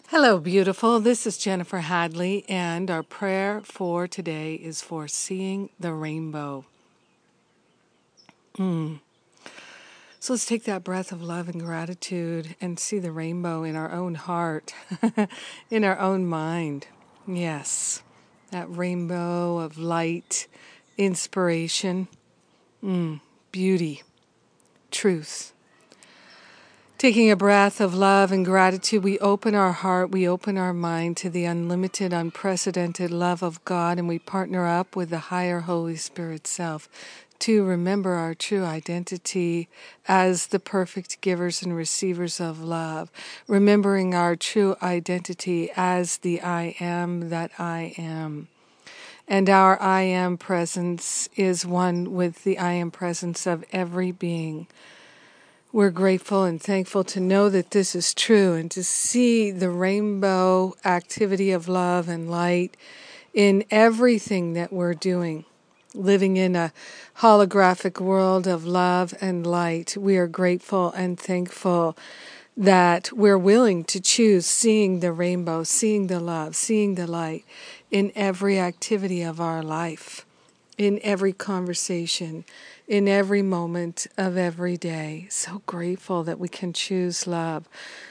Hello, beautiful. This is Jennifer Hadley, and our prayer for today is for seeing the rainbow. So let's take that breath of love and gratitude and see the rainbow in our own heart, in our own mind. Yes, that rainbow of light, inspiration, beauty, truth. Taking a breath of love and gratitude, we open our heart, we open our mind to the unlimited, unprecedented love of God, and we partner up with the higher Holy Spirit self to remember our true identity as the perfect givers and receivers of love, remembering our true identity as the I am that I am. And our I am presence is one with the I am presence of every being. We're grateful and thankful to know that this is true and to see the rainbow activity of love and light in everything that we're doing. Living in a holographic world of love and light, we are grateful and thankful that we're willing to choose seeing the rainbow, seeing the love, seeing the light in every activity of our life, in every conversation, in every moment of every day. So grateful that we can choose love.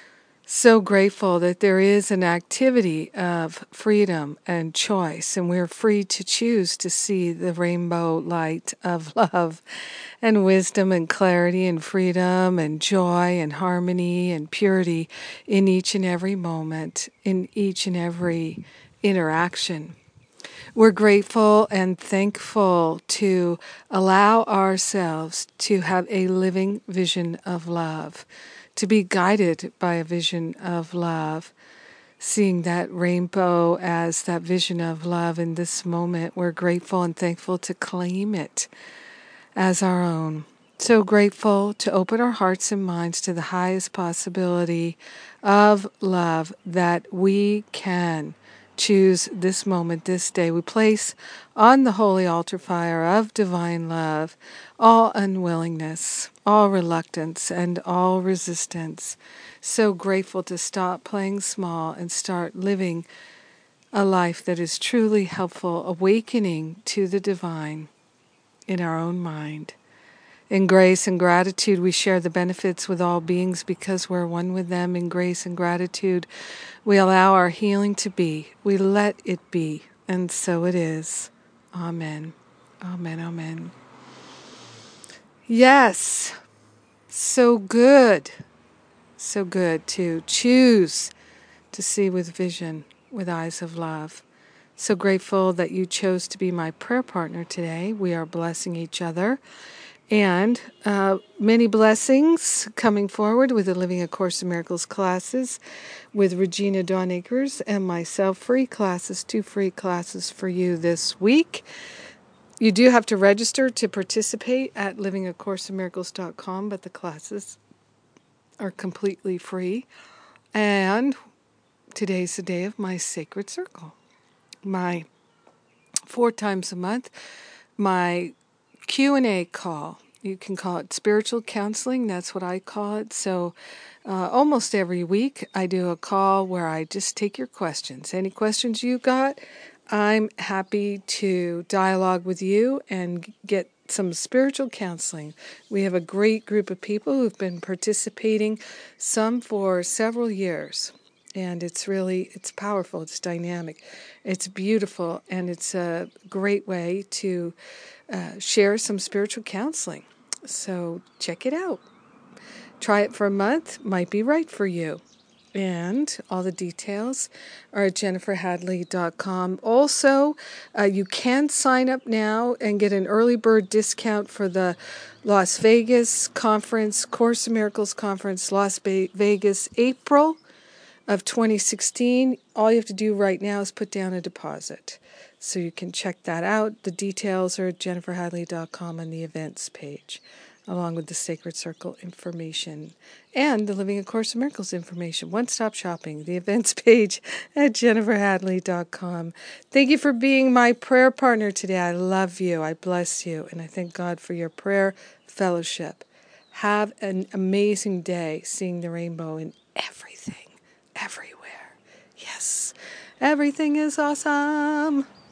So grateful that there is an activity of freedom and choice, and we're free to choose to see the rainbow light of love and wisdom and clarity and freedom and joy and harmony and purity in each and every moment, in each and every interaction. We're grateful and thankful to allow ourselves to have a living vision of love, to be guided by a vision of love, seeing that rainbow as that vision of love in this moment. We're grateful and thankful to claim it as our own. So grateful to open our hearts and minds to the highest possibility of love that we can choose this moment, this day. We place on the holy altar fire of divine love all unwillingness, all reluctance, and all resistance. So grateful to stop playing small and start living a life that is truly helpful, awakening to the divine in our own mind. In grace and gratitude, we share the benefits with all beings because we're one with them. In grace and gratitude, we allow our healing to be. We let it be. And so it is. Amen. Amen. Amen. Yes. So good. So good to choose to see with vision, with eyes of love. So grateful that you chose to be my prayer partner today. We are blessing each other. And many blessings coming forward with the Living A Course in Miracles classes with Regina Dawn Akers and myself. Free classes, 2 free classes for you this week. You do have to register to participate at livingacourseofmiracles.com, but the classes are completely free. And today's the day of my Sacred Circle. My 4 times a month, my Q&A call. You can call it spiritual counseling. That's what I call it. So almost every week I do a call where I just take your questions. Any questions you got, I'm happy to dialogue with you and get some spiritual counseling. We have a great group of people who've been participating, some for several years. And it's powerful, it's dynamic, it's beautiful, and it's a great way to share some spiritual counseling. So check it out. Try it for a month, might be right for you. And all the details are at jenniferhadley.com. Also, you can sign up now and get an early bird discount for the Las Vegas conference, Course in Miracles conference, Las Vegas, April of 2016. All you have to do right now is put down a deposit. So you can check that out. The details are at jenniferhadley.com on the events page, along with the Sacred Circle information and the Living A Course in Miracles information. One-stop shopping, the events page at jenniferhadley.com. Thank you for being my prayer partner today. I love you. I bless you. And I thank God for your prayer fellowship. Have an amazing day seeing the rainbow in everything, everywhere. Yes, everything is awesome.